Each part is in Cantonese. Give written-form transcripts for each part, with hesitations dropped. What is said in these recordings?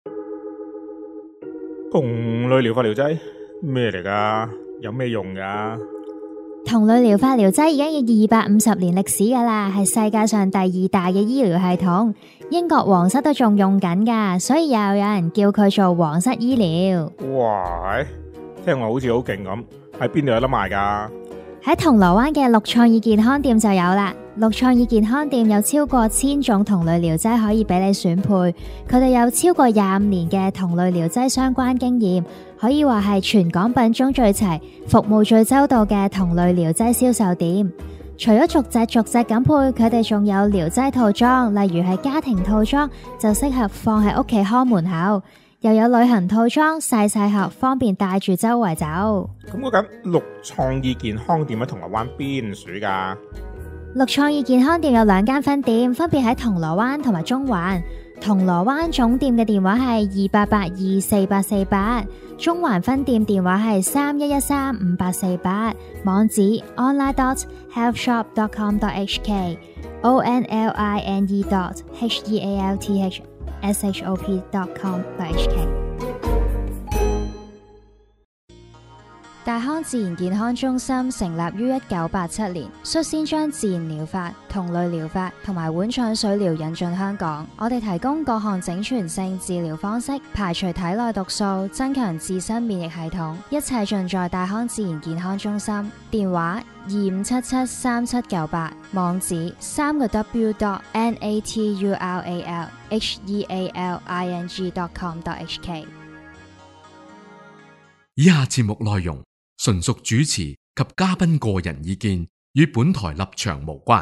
同類療法療劑咩嚟㗎？有咩用㗎？ 同類療法療劑已經有250年歷史㗎啦，係世界上第2大嘅醫療系統。英國皇室都仲用緊㗎，所以又有人叫佢做皇室醫療。 哇，聽落好似好勁咁，喺邊度有得賣㗎？ 喺銅鑼灣嘅綠創意健康店就有啦。綠創意健康店有超過1000種同類療劑可以俾你選配，佢哋有超過25年嘅同類療劑相關經驗，可以話係全港品種最齊、服務最周到嘅同類療劑銷售店。除咗逐隻咁配，佢哋仲有療劑套裝，例如係家庭套裝，就適合放喺屋企看門口。又有旅行套裝，細盒，方便帶住周圍走。 咁嗰間綠創意健康店喺銅鑼灣邊處㗎？ 綠創意健康店有2間分店，分別喺銅鑼灣同埋中環。銅鑼灣總店嘅電話係28824848，中環分店電話係31135848，網址 online.healthshop.com.hk online.healthshop.com.hk。 大康自然健康中心成立於1987年，率先將自然療法、同類療法同埋碗腸水療引進香港。我哋提供各項整全性治療方式，排除體內毒素，增強自身免疫系統，一切盡在大康自然健康中心。電話25773798，網址www.naturalhealing.com.hk。 以下節目內容純屬主持及嘉賓個人意見，與本台立場無關。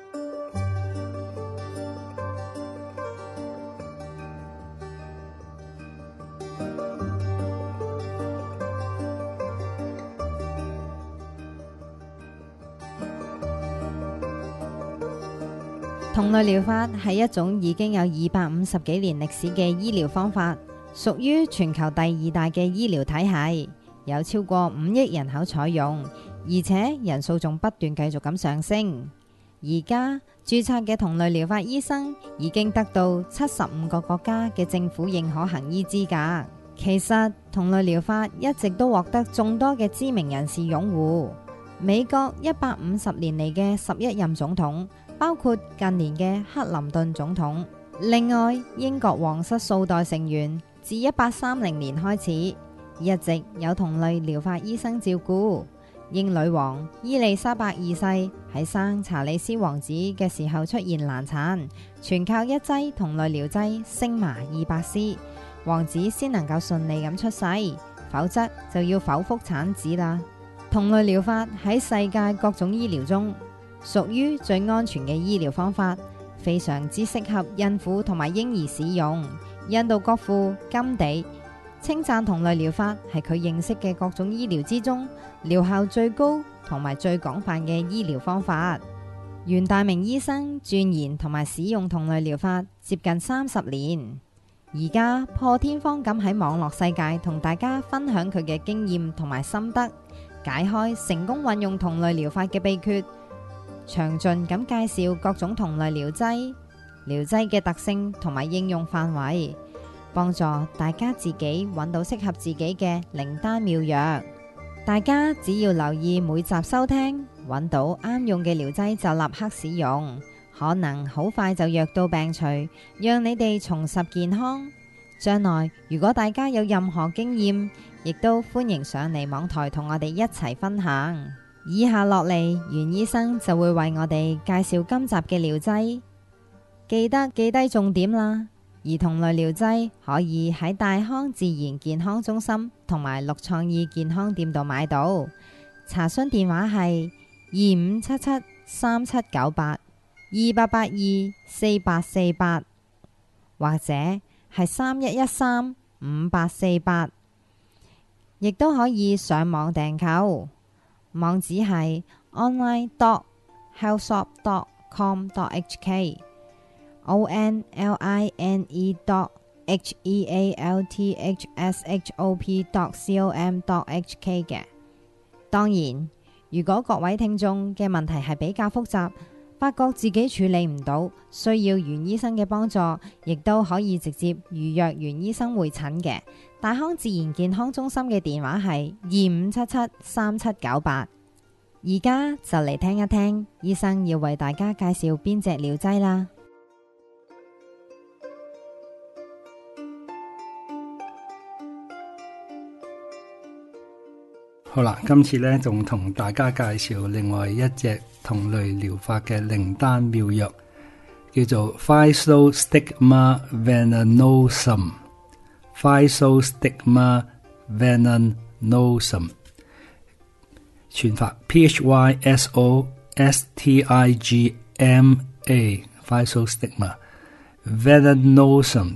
同類療法係一種已經有250幾年歷史嘅醫療方法，屬於全球第2大嘅醫療體系，有超過5億人口採用，而且人數仲不斷繼續咁上升。而家註冊嘅同類療法醫生已經得到75個國家嘅政府認可行醫資格。其實同類療法一直都獲得眾多嘅知名人士擁護。美國150年嚟嘅11任總統，包括近年嘅克林頓總統。另外，英國皇室數代成員自1830年開始，一直有同類療法醫生照顧。英女王伊麗莎白2世喺生查理斯王子嘅時候出現難產，全靠一劑同類療劑星麻200絲，王子先能夠順利咁出世，否則就要剖腹產子啦。同類療法喺世界各種醫療中屬於最安全嘅醫療方法，非常之適合孕婦同埋嬰兒使用。印度國父甘地稱讚同類療法係佢認識嘅各種醫療之中療效最高同埋最廣泛嘅醫療方法。袁大明醫生鑽研同埋使用同類療法接近30年，而家破天荒咁喺網絡世界同大家分享佢嘅經驗同埋心得，解開成功運用同類療法嘅秘訣，詳盡咁介紹各種同類療劑嘅特性同埋應用範圍，幫助大家自己揾到適合自己嘅靈丹妙藥。大家只要留意每集收聽，揾到啱用嘅療劑就立刻使用，可能好快就藥到病除，讓你哋重拾健康。將來如果大家有任何經驗，亦都歡迎上嚟網台同我哋一齊分享。以下落嚟，袁醫生就會為我哋介紹今集嘅療劑，記得記低重點啦。而同類療劑可以喺大康自然健康中心同埋綠創意健康店度買到，查詢電話係2577-3798-2882-4848，或者係3113-5848，亦都可以上網訂購，網址係 online.healthshop.com.hk online.healthshop.com.hk 嘅。當然，如果各位聽眾嘅問題係比較複雜， 發覺自己處理唔到，需要袁醫生嘅幫助，亦都可以直接預約袁醫生會診嘅。大康自然健康中心嘅電話係25773798。而家就嚟聽一聽醫生要為大家介紹邊隻療劑啦。 好啦，今次咧仲同大家介紹另外一隻同類療法嘅靈丹妙藥，叫做 Physostigma venenosum。Physostigma venenosum， 全法 Physostigma Physostigma venenosum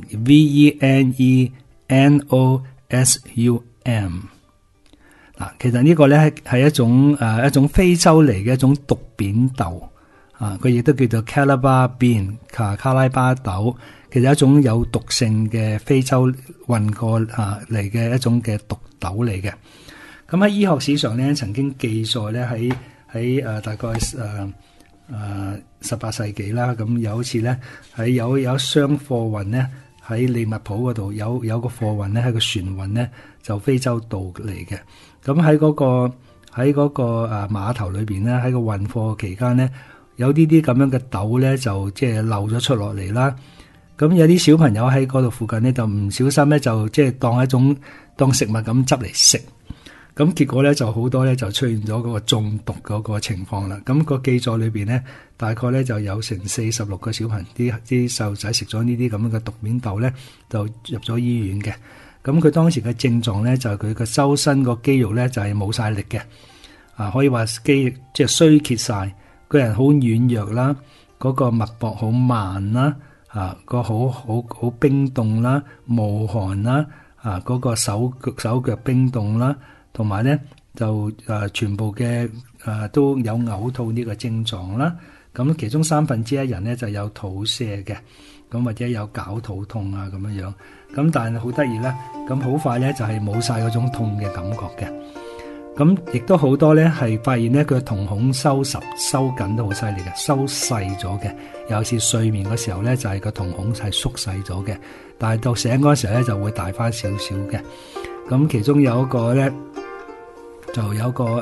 venenosum。嗱，其實呢個咧係一種非洲嚟嘅一種毒扁豆啊，佢亦都叫做 Calabar bean 卡拉巴豆，其實一種有毒性嘅非洲運過嚟嘅一種嘅毒豆嚟嘅。咁喺醫學史上咧，曾經記載咧喺大概18世紀啦，咁有一次咧喺有一箱貨運咧喺利物浦嗰度有個貨運咧喺個船運咧就非洲度嚟嘅。咁喺嗰個碼頭裏邊咧，喺個運貨期間咧，有啲咁樣嘅豆咧，就即係漏咗出落嚟啦。咁有啲小朋友喺嗰度附近咧，就唔小心咧，就即係當食物咁執嚟食。咁結果咧就好多咧就出現咗嗰個中毒嗰個情況啦。咁個記載裏邊咧，大概咧就有成46個小朋友啲細路仔食咗呢啲咁樣嘅毒扁豆咧，就入咗醫院嘅。咁佢當時嘅症狀咧就係佢個周身個肌肉咧就係冇晒力嘅，可以話肌肉即係衰竭晒，個人好軟弱啦，嗰個脈搏好慢啦，個好冰凍啦，冒汗啦，嗰個手腳冰凍啦，同埋咧就全部嘅都有嘔吐呢個症狀啦。咁其中1/3人咧就有肚瀉嘅，咁或者有絞肚痛啊咁樣樣。咁但係好得意咧，咁好快咧就係冇晒嗰種痛嘅感覺嘅。咁亦都好多咧係發現咧佢嘅瞳孔收緊都好犀利嘅，收細咗嘅。尤其是睡眠嘅時候咧，就係個瞳孔係縮細咗嘅。但係到醒嗰時候咧就會大翻少少嘅。咁其中有一個咧就有個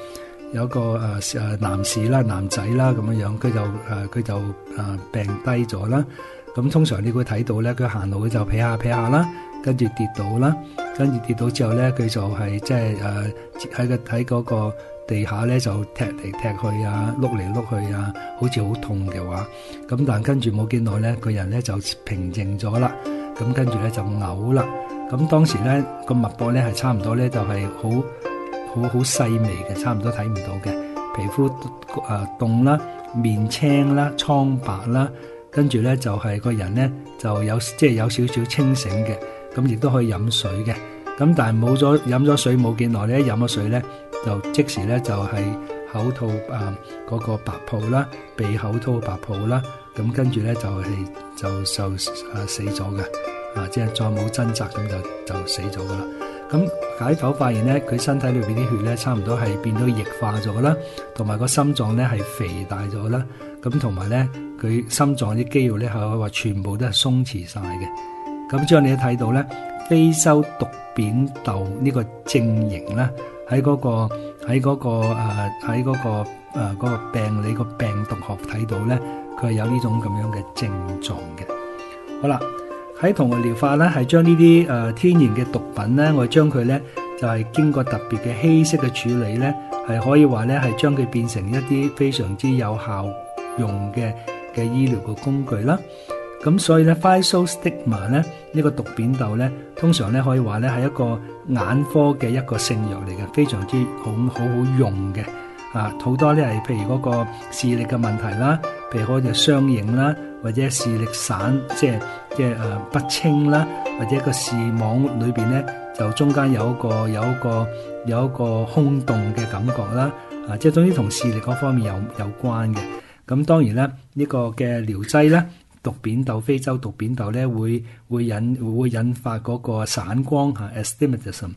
男士啦、男仔啦咁樣樣，佢就病低咗啦。咁通常你會睇到咧，佢行路佢就劈下啦，跟住跌倒啦，跟住跌倒之後咧，佢就係即係喺嗰個地下咧就踢嚟踢去啊，碌嚟碌去啊，好似好痛嘅話。咁但跟住冇幾耐咧，個人咧就平靜咗啦。咁跟住咧就嘔啦。咁當時咧個脈搏咧係差唔多咧就係好細微嘅，差唔多睇唔到嘅。皮膚凍啦，面青啦，蒼白啦。跟住咧就係個人咧就有少少清醒嘅，咁亦都可以飲水嘅。咁但係飲咗水冇幾耐咧，飲咗水咧就即時咧就係口吐嗰個白泡啦，鼻口吐白泡啦。咁跟住咧就死咗嘅，即係再冇掙扎咁就死咗噶啦。咁解剖發現咧，佢身體裏邊啲血咧差唔多係變到液化咗啦，同埋個心臟咧係肥大咗啦。咁同埋咧，佢心臟啲肌肉咧係話全部都係鬆弛晒嘅。咁之後你睇到咧，非洲毒扁豆呢個症型咧，喺嗰個病理個病毒學睇到咧，佢係有呢種咁樣嘅症狀嘅。好啦，喺同類療法咧，係將呢啲天然嘅毒品咧，我將佢咧就係經過特別嘅稀釋嘅處理咧，係可以話咧係將佢變成一啲非常之有效用嘅醫療嘅工具啦。咁所以咧 Physostigma 咧呢個毒扁豆咧，通常咧可以話咧係一個眼科嘅一個聖藥嚟嘅，非常之好用嘅。好多咧係譬如嗰個視力嘅問題啦，譬如好似雙影啦，或者視力散即係不清啦，或者個視網裏邊咧就中間有一個空洞嘅感覺啦。即係總之同視力嗰方面有關嘅。咁當然咧，呢個嘅療劑咧，非洲毒扁豆咧會引發嗰個散光astigmatism。咁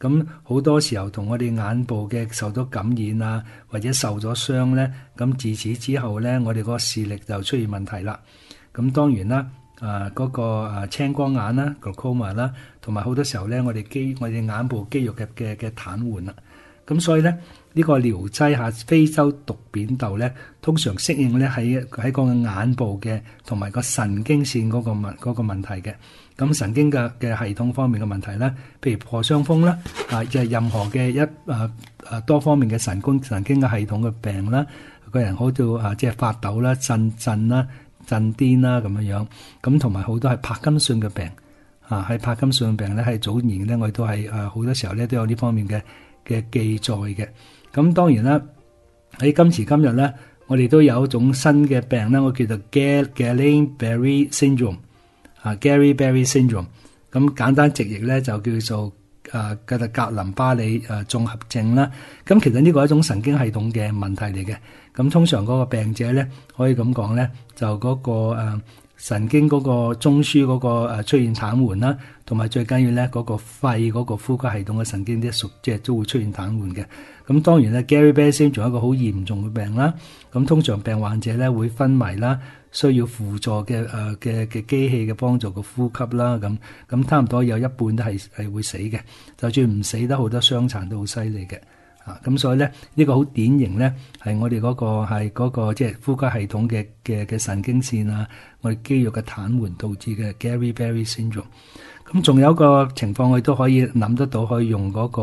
咁好多時候同我哋眼部嘅受咗感染啊，或者受咗傷咧，咁自此之後咧，我哋個視力就出現問題啦。咁當然啦，嗰個青光眼啦 glaucoma 啦，同埋好多時候咧，我哋眼部肌肉嘅癱瘓啦。咁所以咧，呢個療劑下非洲毒扁豆咧，通常適應咧喺個眼部嘅同埋個神經線嗰個問題嘅。咁神經嘅系統方面嘅問題咧，譬如破傷風啦，就係任何嘅多方面嘅神經嘅系統嘅病啦，個人好似即係發抖啦、震啦、震癲啦咁樣。咁同埋好多係帕金遜嘅病喺帕金遜病咧，係早年咧我哋都係好多時候咧都有呢方面嘅記載嘅。咁當然啦，喺今時今日咧，我哋都有一種新嘅病咧，我叫做 Guillain-Barré syndrome。Guillain-Barré syndrome， 咁簡單直譯咧就叫做格林巴里綜合症啦。咁其實呢個係一種神經系統嘅問題嚟嘅。咁通常嗰個病者咧，可以咁講咧，就嗰個神經嗰個中樞嗰個出現癱瘓啦，同埋最緊要咧嗰個肺嗰個呼吸系統嘅神經即係都會出現癱瘓嘅。咁當然咧 Guillain-Barré syndrome 仲有一個好嚴重嘅病啦。咁通常病患者咧會昏迷啦，需要輔助嘅機器嘅幫助嘅呼吸啦。咁差唔多有一半都係會死嘅。就算唔死得，好多傷殘都好犀利嘅。咁所以咧呢個好典型咧係我哋嗰個即係呼吸系統嘅神經線啊，我哋肌肉嘅癱瘓導致嘅 Guillain-Barré syndrome。咁仲有一個情況我哋都可以諗得到，可以用呢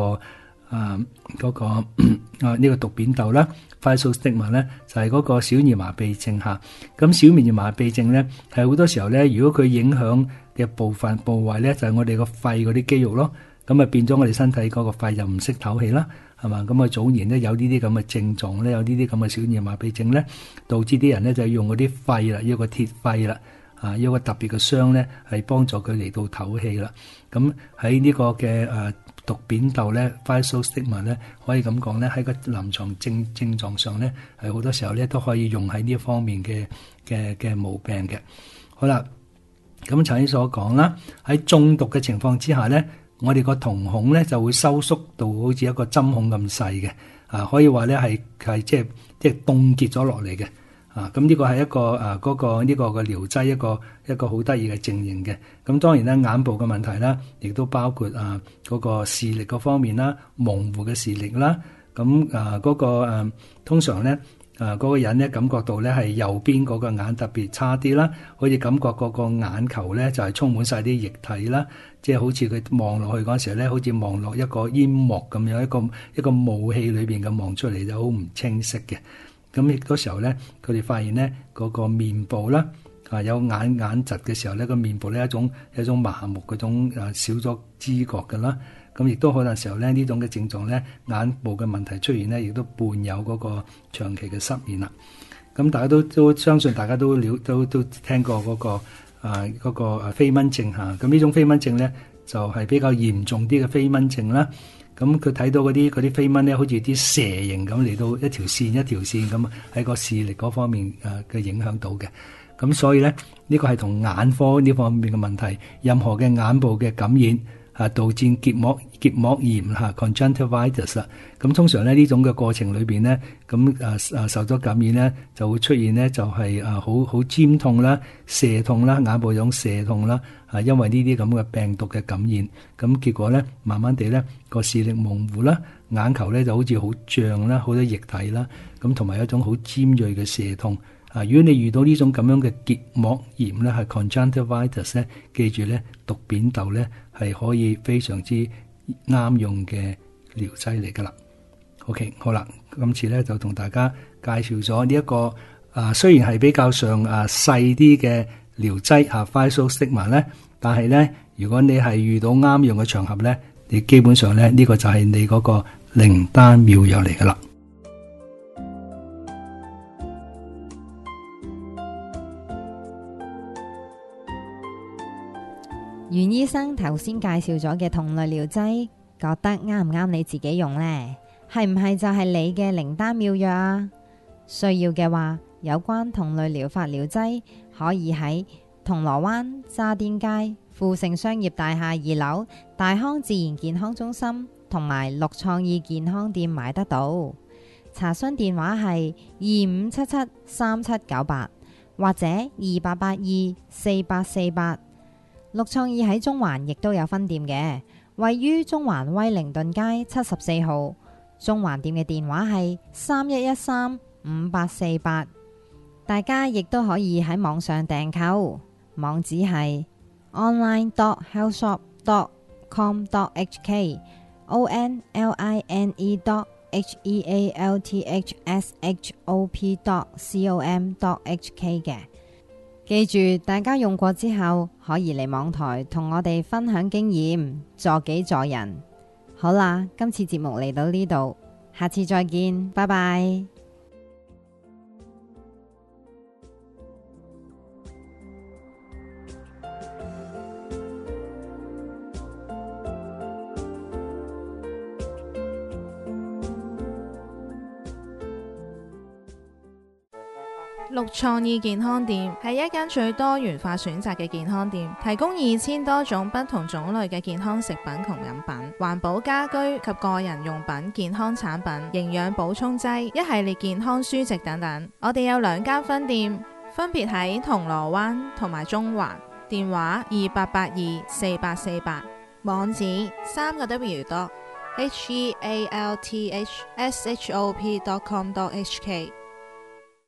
個毒扁豆啦 Physosporium stigma 咧，就係嗰個小兒麻痹症嚇。咁小兒麻痹症咧係好多時候咧，如果佢影響嘅部位咧就係我哋個肺嗰啲肌肉咯，咁啊變咗我哋身體嗰個肺就唔識唞氣啦。係嘛？咁啊，早年咧有呢啲咁嘅症狀咧，有呢啲咁嘅小兒麻痹症咧，導致啲人咧就用嗰啲肺啦，要個鐵肺啦，要個特別嘅箱咧，係幫助佢嚟到唞氣啦。咁喺呢個嘅毒扁豆咧 Physosporium stigma 咧，可以咁講咧，喺個臨床症狀上咧，係好多時候咧都可以用喺呢一方面嘅毛病嘅。好啦，咁頭先所講啦，喺中毒嘅情況之下咧，我哋個瞳孔咧就會收縮到好似一個針孔咁細嘅，可以話咧係即係凍結咗落嚟嘅，咁呢個係一個嗰個呢個嘅療劑一個好得意嘅症型嘅。咁當然咧眼部嘅問題啦，亦都包括嗰個視力嗰方面啦，模糊嘅視力啦，咁嗰個通常咧嗰個人咧感覺到咧係右邊嗰個眼特別差啲啦，好似感覺嗰個眼球咧就係充滿晒啲液體啦。即係好似佢望落去嗰時候咧，好似望落一個煙幕咁樣，一個霧氣裏邊咁望出嚟就好唔清晰嘅。咁亦嗰時候咧，佢哋發現咧嗰個面部啦，有眼疾嘅時候咧，個面部咧一種麻木嗰種少咗知覺㗎啦。咁亦都可能時候咧呢種嘅症狀咧，眼部嘅問題出現咧，亦都伴有嗰個長期嘅失眠啦。咁大家都相信大家都聽過嗰個飛蚊症嚇。咁呢種飛蚊症咧就係比較嚴重啲嘅飛蚊症啦。咁佢睇到嗰啲飛蚊咧，好似啲蛇形咁嚟到一條線咁喺個視力嗰方面嘅影響到嘅。咁所以咧呢個係同眼科呢方面嘅問題，任何嘅眼部嘅感染導致結膜炎conjunctivitis 啦。咁通常咧呢種嘅過程裏邊咧，咁受咗感染咧就會出現咧就係好尖痛啦、射痛啦、眼部有種射痛啦，因為呢啲咁嘅病毒嘅感染，咁結果咧慢慢地咧個視力模糊啦，眼球咧就好似好脹啦，好多液體啦，咁同埋一種好尖銳嘅射痛。如果你遇到呢種咁樣嘅結膜炎咧，係 conjunctivitis 咧，記住咧毒扁豆咧係可以非常之啱用嘅療劑嚟噶啦。OK， 好啦，今次咧就同大家介紹咗呢一個雖然係比較上細啲嘅療劑Physosporium stigma咧，但係咧如果你係遇到啱用嘅場合咧，你基本上咧呢個就係你嗰個靈丹妙藥嚟噶啦。 袁醫生頭先介紹咗嘅同類療劑，覺得啱唔啱你自己用呢？係唔係就係你嘅靈丹妙藥啊？需要嘅話，有關同類療法療劑可以喺銅鑼灣渣甸街富盛商業大廈2樓大康自然健康中心同埋綠創意健康店買得到。查詢電話係25773798或者28824848。綠創意喺中環亦都有分店嘅，位於中環威靈頓街74號。中環店嘅電話係31135848。大家亦都可以喺網上訂購，網址係 online.healthshop.com.hk online.healthshop.com.hk 嘅。記住，大家用過之後可以嚟網台同我哋分享經驗，助己助人。好啦，今次節目嚟到呢度，下次再見，拜拜。 綠創意健康店係一間最多元化選擇嘅健康店，提供2000多種不同種類嘅健康食品同飲品、環保家居及個人用品、健康產品、營養補充劑、一系列健康書籍等等。我哋有2間分店，分別喺銅鑼灣同埋中環，電話28824848，網址3W.healthshop.com.hk。